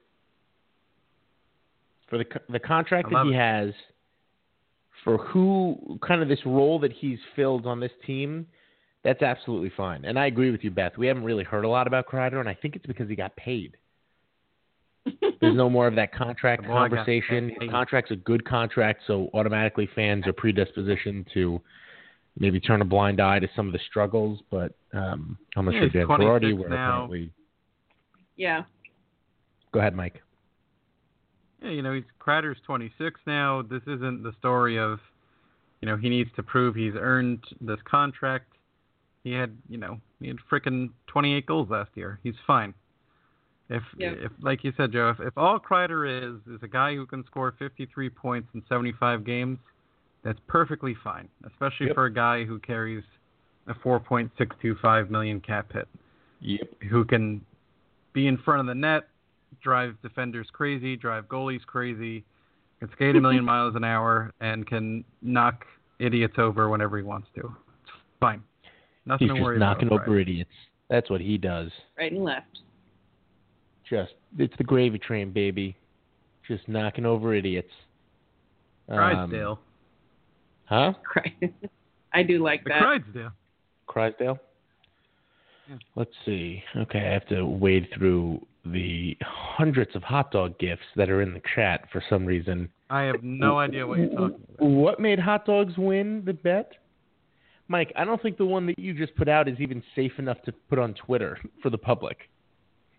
S1: For the co- the contract
S2: I
S1: that
S2: love
S1: he
S2: it.
S1: has, for who kind of this role that he's filled on this team, that's absolutely fine. And I agree with you, Beth. We haven't really heard a lot about Kreider, and I think it's because he got paid. There's no more of that contract
S2: The boy got
S1: conversation.
S2: paid.
S1: His contract's a good contract, so automatically fans are predispositioned to maybe turn a blind eye to some of the struggles. But um, I'm not
S2: Yeah,
S1: sure
S2: he's
S1: Dan
S2: twenty-six
S1: Girardi, where
S2: now.
S1: apparently.
S3: yeah.
S1: Go ahead, Mike.
S2: Yeah, you know, he's Kreider's twenty-six now. This isn't the story of, you know, he needs to prove he's earned this contract. He had, you know, he had frickin' twenty-eight goals last year. He's fine. If,
S3: Yeah.
S2: if like you said, Joe, if, if all Kreider is is a guy who can score fifty-three points in seventy-five games, that's perfectly fine, especially
S1: Yep.
S2: for a guy who carries a four point six two five million cap hit,
S1: Yep.
S2: who can be in front of the net, drive defenders crazy, drive goalies crazy, can skate a million miles an hour, and can knock idiots over whenever he wants to. It's fine. Nothing
S1: He's
S2: to
S1: just
S2: worry
S1: knocking
S2: about.
S1: over idiots. That's what he does.
S3: Right and left.
S1: Just it's the gravy train, baby. Just knocking over idiots. Um,
S2: Clydesdale.
S1: Huh?
S3: Right. I do like
S2: The
S3: that.
S2: Clydesdale.
S1: Crysdale?
S2: Yeah.
S1: Let's see. Okay, I have to wade through the hundreds of hot dog gifts that are in the chat for some reason.
S2: I have no idea what you're talking about.
S1: What made hot dogs win the bet? Mike, I don't think the one that you just put out is even safe enough to put on Twitter for the public.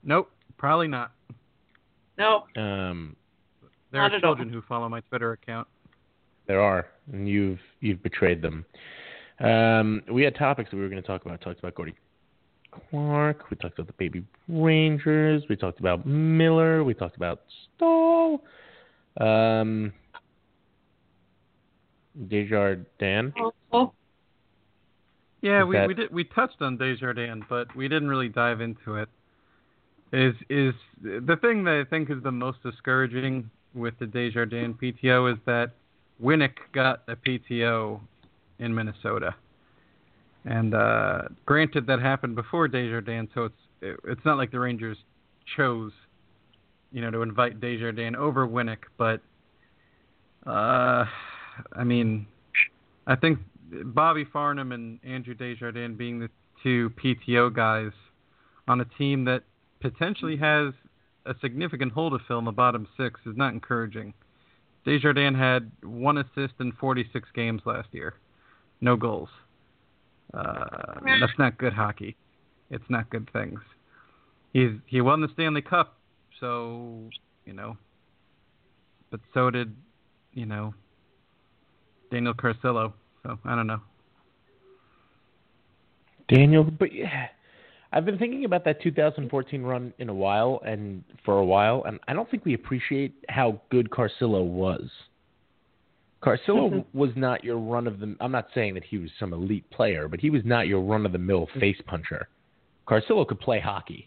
S2: Nope, probably not.
S3: No.
S1: Um,
S2: there
S3: not
S2: are
S3: at
S2: children
S3: all.
S2: who follow my Twitter account.
S1: there are, and you've you've betrayed them. Um, we had topics that we were going to talk about. Talked about Gordy Clark. We talked about the Baby Rangers. We talked about Miller. We talked about Stahl. Um, Desjardins.
S3: Oh,
S2: Yeah,
S1: Is
S2: we,
S1: that-
S2: we did we touched on Desjardins, but we didn't really dive into it. Is is the thing that I think is the most discouraging with the Desjardins P T O is that Winnick got a P T O in Minnesota, and uh, granted that happened before Desjardins, so it's it, it's not like the Rangers chose, you know, to invite Desjardins over Winnick, but uh, I mean, I think Bobby Farnham and Andrew Desjardins being the two P T O guys on a team that potentially has a significant hole to fill in the bottom six is not encouraging. Desjardins had one assist in forty-six games last year. No goals. Uh, that's not good hockey. It's not good things. He's he won the Stanley Cup, so, you know, but so did, you know, Daniel Carcillo. So, I don't know.
S1: Daniel, but yeah, I've been thinking about that two thousand fourteen run in a while, and for a while, and I don't think we appreciate how good Carcillo was. Carcillo
S3: Mm-hmm.
S1: was not your run of the. I'm not saying that he was some elite player, but he was not your run of the mill face puncher. Carcillo could play hockey.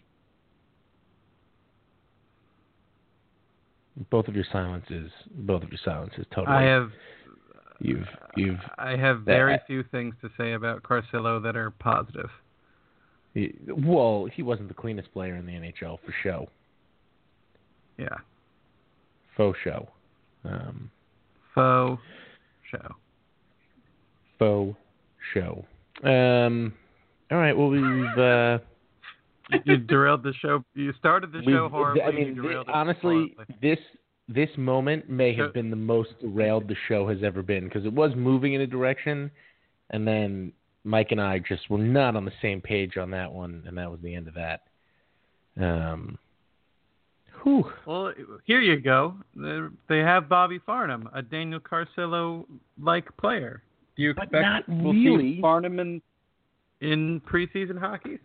S1: Both of your silences, both of your silences, totally.
S2: I have
S1: You've you've.
S2: I have very
S1: that-
S2: few things to say about Carcillo that are positive.
S1: He, well, he wasn't the cleanest player in the N H L for show.
S2: Yeah.
S1: Faux show. Um,
S2: Faux show.
S1: faux show. Um, all right. Well, we've. Uh,
S2: You, you derailed the show. You started the show
S1: we've-
S2: horribly.
S1: I mean,
S2: you
S1: thi-
S2: derailed it
S1: honestly,
S2: horribly.
S1: this this moment may have
S2: Sure.
S1: been the most derailed the show has ever been because it was moving in a direction, and then Mike and I just were not on the same page on that one, and that was the end of that. Um. Whew.
S2: Well, here you go. They're- They have Bobby Farnham, a Daniel Carcillo-like player. Do you
S1: But
S2: expect
S1: not
S2: we'll
S1: really.
S2: see Farnham in, in preseason hockey?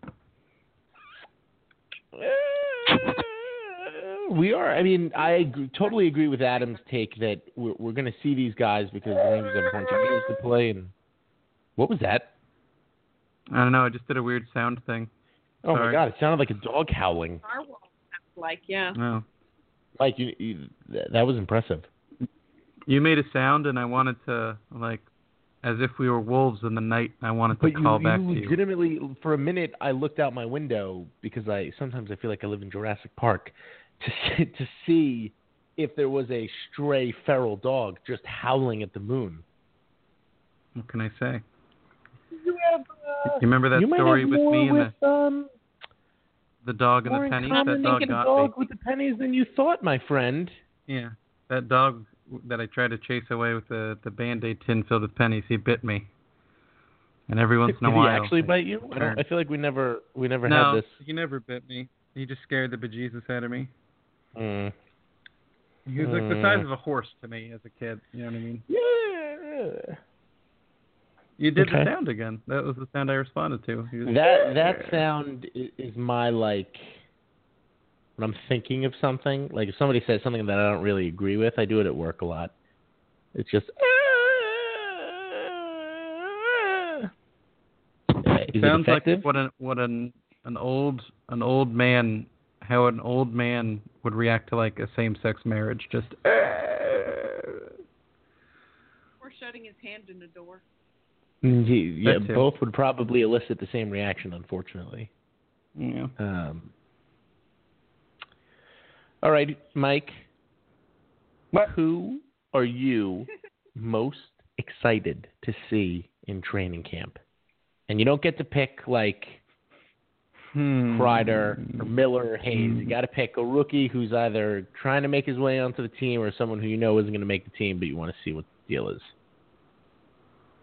S1: We are. I mean, I agree, totally agree with Adam's take that we're, we're going to see these guys because the Rangers have a bunch of games to play. And what was that?
S2: I don't know. I just did a weird sound thing.
S1: Oh my
S2: Sorry.
S1: God! It sounded like a dog howling.
S3: Narwhal sounds like, yeah.
S2: No.
S1: Mike, you, you, that that was impressive.
S2: You made a sound, and I wanted to, like, as if we were wolves in the night, I wanted to
S1: But you,
S2: call
S1: you
S2: back to you.
S1: legitimately, for a minute, I looked out my window because I sometimes I feel like I live in Jurassic Park to see, to see if there was a stray feral dog just howling at the moon.
S2: What can I say?
S1: You have. Uh,
S2: You remember that
S1: you might
S2: story
S1: have
S2: with
S1: more
S2: me and
S1: with, um,
S2: the, the dog and
S1: more
S2: the
S1: in
S2: pennies?
S1: common
S2: That dog
S1: thinking
S2: got
S1: dog
S2: me.
S1: with the pennies than you thought, my friend.
S2: Yeah. That dog that I tried to chase away with the, the Band-Aid tin filled with pennies, he bit me. And every once
S1: Did
S2: in a
S1: he
S2: while...
S1: actually bite you? I, don't,
S2: turned.
S1: I feel like we never we never
S2: no,
S1: had this.
S2: he never bit me. He just scared the bejesus out of me.
S1: Mm.
S2: He was like the
S1: Mm.
S2: size of a horse to me as a kid. You know what I mean?
S1: Yeah.
S2: You did
S1: Okay.
S2: the sound again. That was the sound I responded to. He was-
S1: That that sound i- is my like when I'm thinking of something. Like if somebody says something that I don't really agree with, I do it at work a lot. It's just. Is
S2: sounds
S1: it effective?
S2: like what an what an an old an old man how an old man would react to like a same sex marriage. Just
S3: Or shutting his hand in the door.
S1: Mm, he- yeah,
S2: That too.
S1: both would probably elicit the same reaction, unfortunately.
S2: yeah.
S1: Um, all right, Mike.
S2: What?
S1: Who are you most excited to see in training camp? And you don't get to pick like
S2: Hmm.
S1: Kreider or Miller or Hayes. You got to pick a rookie who's either trying to make his way onto the team or someone who you know isn't going to make the team, but you want to see what the deal is.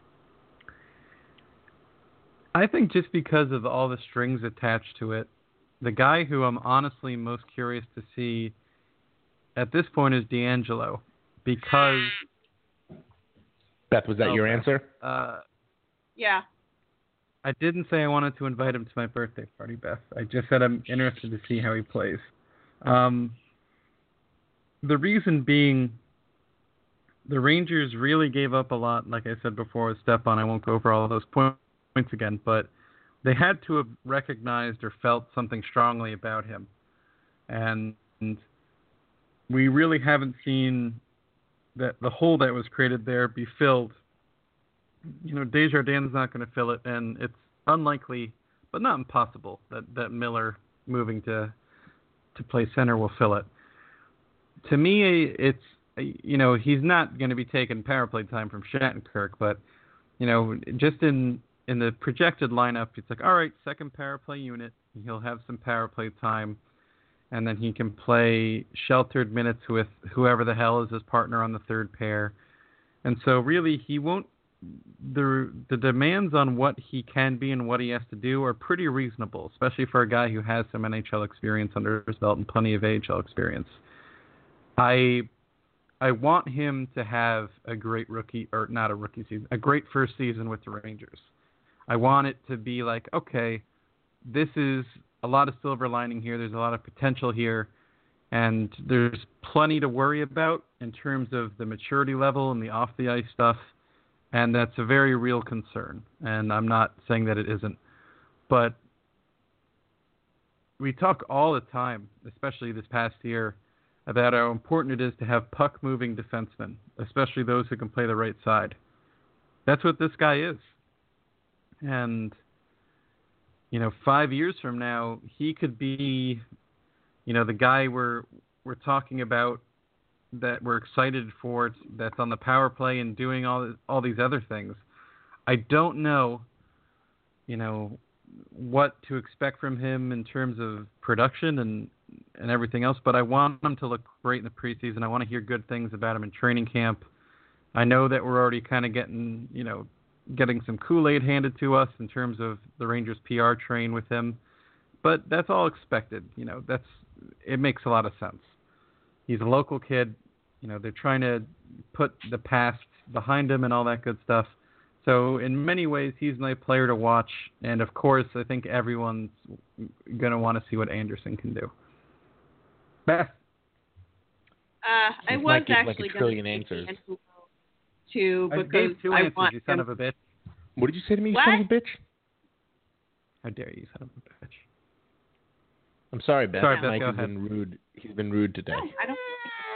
S2: I think just because of all the strings attached to it, the guy who I'm honestly most curious to see at this point is D'Angelo, because
S1: Beth, was that
S2: oh,
S1: your
S2: Beth.
S1: answer?
S2: Uh,
S3: Yeah.
S2: I didn't say I wanted to invite him to my birthday party, Beth. I just said I'm interested to see how he plays. Um, the reason being, the Rangers really gave up a lot, like I said before with Stepan. I won't go over all of those points again, but they had to have recognized or felt something strongly about him. And we really haven't seen that the hole that was created there be filled. You know, Desjardins not going to fill it, and it's unlikely, but not impossible, that, that Miller moving to to play center will fill it. To me, it's, you know, he's not going to be taking power play time from Shattenkirk, but, you know, just in, in the projected lineup, it's like, all right, second power play unit, he'll have some power play time, and then he can play sheltered minutes with whoever the hell is his partner on the third pair. And so really he won't, the the demands on what he can be and what he has to do are pretty reasonable, especially for a guy who has some N H L experience under his belt and plenty of A H L experience. I I want him to have a great rookie, or not a rookie season, a great first season with the Rangers. I want it to be like, okay, this is a lot of silver lining here. There's a lot of potential here, and there's plenty to worry about in terms of the maturity level and the off-the-ice stuff. And that's a very real concern, and I'm not saying that it isn't. But we talk all the time, especially this past year, about how important it is to have puck-moving defensemen, especially those who can play the right side. That's what this guy is. And, you know, five years from now, he could be, you know, the guy we're we're talking about, that we're excited for, that's on the power play and doing all all these other things. I don't know, you know, what to expect from him in terms of production and, and everything else, but I want him to look great in the preseason. I want to hear good things about him in training camp. I know that we're already kind of getting, you know, getting some Kool-Aid handed to us in terms of the Rangers P R train with him, but that's all expected. You know, that's, it makes a lot of sense. He's a local kid. You know, they're trying to put the past behind him and all that good stuff. So in many ways, he's a nice player to watch. And, of course, I think everyone's going to want to see what Anderson can do. Beth?
S3: Uh, I was actually
S1: like going to
S3: say too,
S2: I
S3: because
S2: gave two
S3: I
S2: answers,
S3: want
S2: you son
S3: him.
S2: of a bitch.
S1: What did you say to me, you
S3: What?
S1: son of a bitch?
S2: How dare you, son of a bitch.
S1: I'm sorry, Beth.
S2: Sorry, Beth,
S1: Mike
S2: go
S1: has
S2: ahead.
S1: been rude. He's been rude today.
S3: I don't.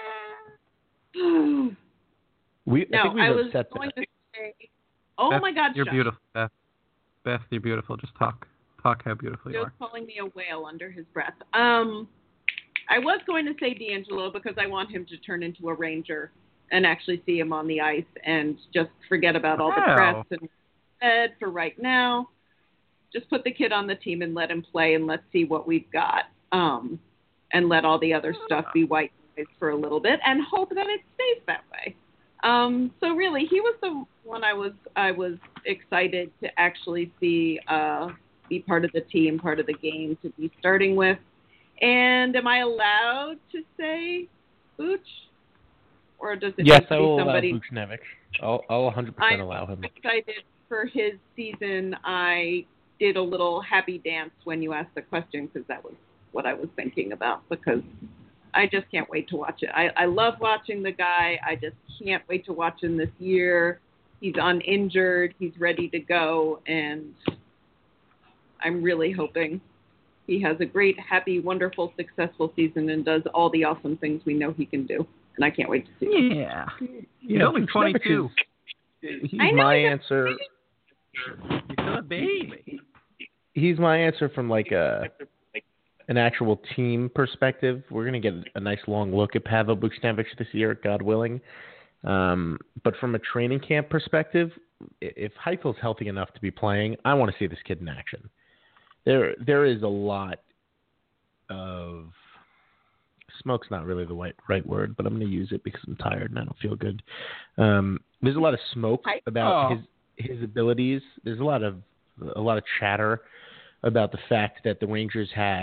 S1: We, I
S3: no,
S1: think we've
S3: I was
S1: upset
S3: going
S1: Beth.
S3: to say. Oh
S2: Beth,
S3: my God,
S2: you're
S3: shush.
S2: beautiful, Beth. Beth, you're beautiful. Just talk. Talk how beautiful you
S3: Joe's
S2: are.
S3: calling me a whale under his breath. Um, I was going to say D'Angelo because I want him to turn into a Ranger and actually see him on the ice and just forget about all the
S2: Wow.
S3: press and said for right now. Just put the kid on the team and let him play, and let's see what we've got. Um, and let all the other stuff be white noise for a little bit, and hope that it stays that way. Um, so really, he was the one I was I was excited to actually see uh, be part of the team, part of the game, to be starting with. And am I allowed to say Booch, or does it
S1: Yes,
S3: need to
S1: I
S3: be
S1: will
S3: somebody?
S1: allow Buchnevich. I'll, I'll one hundred percent
S3: I'm
S1: allow him.
S3: excited for his season. I did a little happy dance when you asked the question, because that was what I was thinking about, because I just can't wait to watch it. I, I love watching the guy. I just can't wait to watch him this year. He's uninjured. He's ready to go, and I'm really hoping he has a great, happy, wonderful, successful season and does all the awesome things we know he can do. And I can't wait to see him.
S2: Yeah. He's
S1: You know,
S2: only twenty-two.
S1: He's
S3: I know
S1: my
S3: he's a
S1: answer.
S2: He's still a baby.
S1: He's my answer from like a an actual team perspective. We're going to get a nice long look at Pavel Buchnevich this year, God willing. Um, but from a training camp perspective, if Heifel's healthy enough to be playing, I want to see this kid in action. There, there is a lot of smoke's not really the right, right word, but I'm going to use it because I'm tired and I don't feel good. Um, there's a lot of smoke about
S2: Oh.
S1: his his abilities. There's a lot of a lot of chatter about the fact that the Rangers had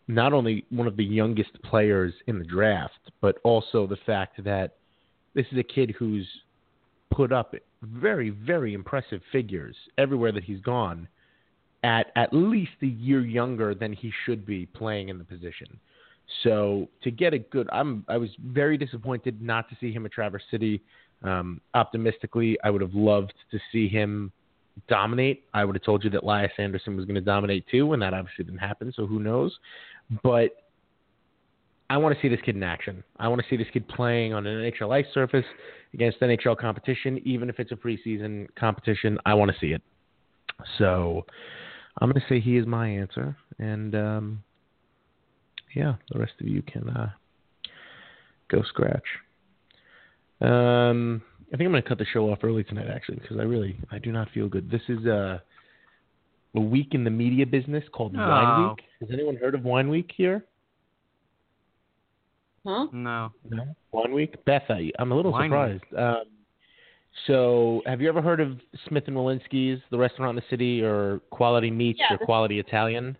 S1: not only one of the youngest players in the draft, but also the fact that this is a kid who's put up very, very impressive figures everywhere that he's gone at at least a year younger than he should be playing in the position. So to get a good, I'm I was very disappointed not to see him at Traverse City. Um, optimistically, I would have loved to see him dominate. I would have told you that Elias Anderson was going to dominate too, and that obviously didn't happen, so who knows. But I want to see this kid in action. I want to see this kid playing on an N H L ice surface against N H L competition, even if it's a preseason competition. I want to see it. So I'm going to say he is my answer, and um, yeah, the rest of you can uh, go scratch. Um, I think I'm going to cut the show off early tonight, actually, because I really, I do not feel good. This is a, a week in the media business called
S2: Oh.
S1: Wine Week. Has anyone heard of Wine Week here?
S3: Huh?
S2: No.
S1: No. Wine Week? Beth, I, I'm a little
S2: Wine
S1: surprised. Um, so have you ever heard of Smith and Walensky's, the restaurant in the city, or Quality Meats,
S3: Yeah,
S1: or
S3: this-
S1: Quality Italian?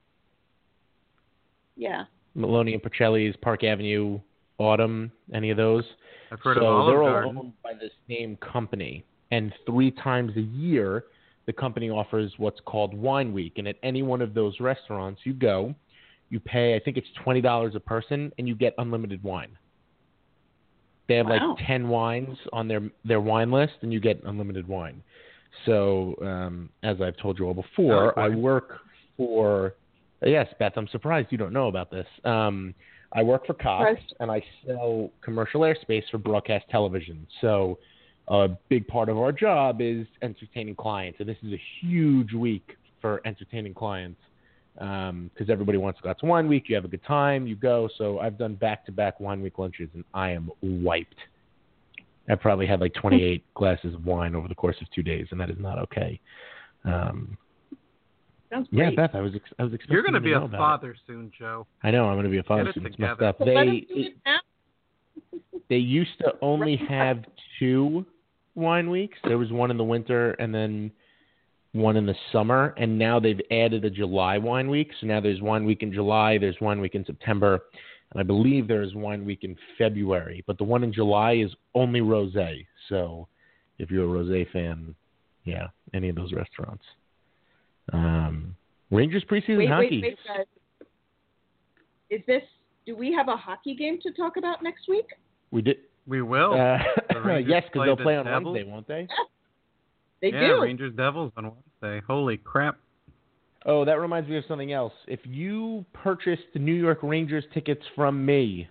S3: Yeah.
S1: Maloney and Pacelli's, Park Avenue, Autumn, any of those?
S2: I've heard
S1: so
S2: of Olive
S1: they're all
S2: Garden.
S1: owned by the same company, and three times a year, the company offers what's called Wine Week, and at any one of those restaurants, you go, you pay, I think it's twenty dollars a person, and you get unlimited wine. They have
S3: Wow.
S1: like ten wines on their their wine list, and you get unlimited wine. So, um, as I've told you all before,
S2: I
S1: I
S2: like wine.
S1: work for. Yes, Beth, I'm surprised you don't know about this. Um, I work for Cox,
S3: Surprised.
S1: and I sell commercial airspace for broadcast television. So a big part of our job is entertaining clients, and this is a huge week for entertaining clients because everybody wants to go out to Wine Week. You have a good time, you go. So I've done back-to-back Wine Week lunches, and I am wiped. I've probably had like twenty-eight glasses of wine over the course of two days, and that is not okay. Um,
S3: Sounds
S1: yeah,
S3: great.
S1: Beth, I was ex- I was expecting
S2: You're going to
S1: you
S2: be
S1: know
S2: a
S1: about it.
S2: father soon, Joe.
S1: I know I'm going to be a father
S2: Get it
S1: soon. It's messed
S2: together.
S1: up.
S3: So let
S1: They
S3: us do it now.
S1: they used to only have two wine weeks. There was one in the winter and then one in the summer, and now they've added a July wine week. So now there's wine week in July, there's wine week in September, and I believe there's wine week in February. But the one in July is only rosé. So if you're a rosé fan, yeah, any of those restaurants. Um, Rangers preseason
S3: Wait,
S1: hockey.
S3: wait, wait, guys. Is this? Do we have a hockey game to talk about next week?
S1: We did.
S2: We will.
S1: Uh,
S2: The Rangers
S1: yes, because
S2: play
S1: they'll
S2: the
S1: play on
S2: Devils.
S1: Wednesday, won't they?
S3: They
S2: yeah,
S3: do.
S2: Rangers Devils on Wednesday. Holy crap.
S1: Oh, that reminds me of something else. If you purchased the New York Rangers tickets from me,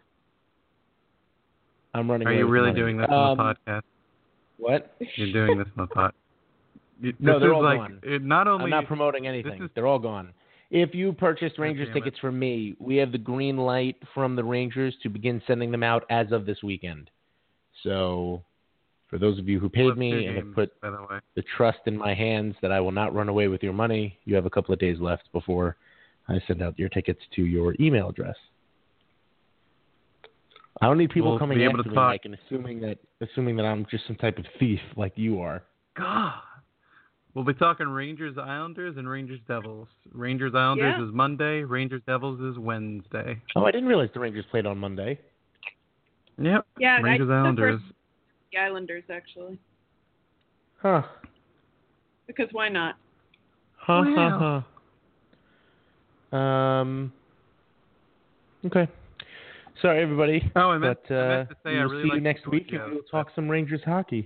S1: I'm running
S2: Are
S1: away
S2: you
S1: with
S2: really
S1: money.
S2: doing this
S1: um,
S2: on the podcast?
S1: What?
S2: You're doing this on the pod. You-
S1: No,
S2: this
S1: they're
S2: is
S1: all
S2: like,
S1: gone.
S2: It not only
S1: I'm not promoting anything.
S2: is-
S1: They're all gone. If you purchased Rangers
S2: damn it.
S1: tickets from me, we have the green light from the Rangers to begin sending them out as of this weekend. So, for those of you who paid
S2: What's
S1: me
S2: your
S1: and
S2: game,
S1: have put
S2: by the way.
S1: the trust in my hands that I will not run away with your money, you have a couple of days left before I send out your tickets to your email address. I don't need people
S2: We'll
S1: coming
S2: be able
S1: after
S2: to
S1: me,
S2: talk.
S1: Mike, and assuming that assuming that I'm just some type of thief like you are.
S2: God. We'll be talking Rangers Islanders and Rangers Devils. Rangers Islanders
S3: Yeah.
S2: is Monday. Rangers Devils is Wednesday.
S1: Oh, I didn't realize the Rangers played on Monday.
S2: Yep.
S3: Yeah,
S2: Rangers
S3: I,
S2: Islanders.
S3: The, first, the Islanders actually,
S1: Huh.
S3: because why not?
S1: Huh,
S2: Wow.
S1: huh, huh. Um. Okay. Sorry, everybody.
S2: Oh, I meant,
S1: but uh,
S2: I meant to say
S1: we
S2: I
S1: will
S2: really
S1: see you
S2: like
S1: next week, and
S2: Georgia,
S1: we'll talk some Rangers hockey.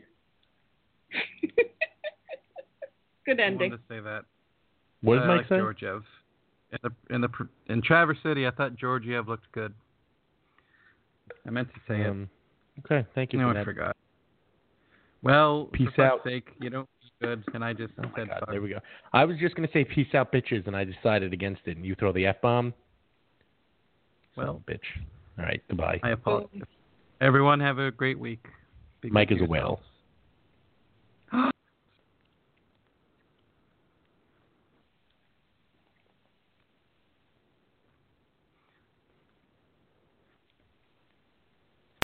S3: Good
S2: I
S3: ending.
S2: wanted to say that.
S1: What did
S2: I
S1: Mike
S2: like
S1: say?
S2: Georgiev. In the in the pr- in Traverse City, I thought Georgiev looked good. I meant to say
S1: Um, okay, thank
S2: it.
S1: you
S2: No,
S1: for
S2: I
S1: that.
S2: forgot. Well,
S1: Peace
S2: for
S1: out.
S2: fuck's sake, you don't be good, and I just
S1: Oh my
S2: said
S1: God,
S2: fuck.
S1: there we go. I was just going to say peace out, bitches, and I decided against it. And you throw the F bomb.
S2: Well,
S1: bitch. All right, goodbye.
S2: I apologize. Everyone have a great week. Be good
S1: Mike
S2: to
S1: is a whale.
S2: yourselves.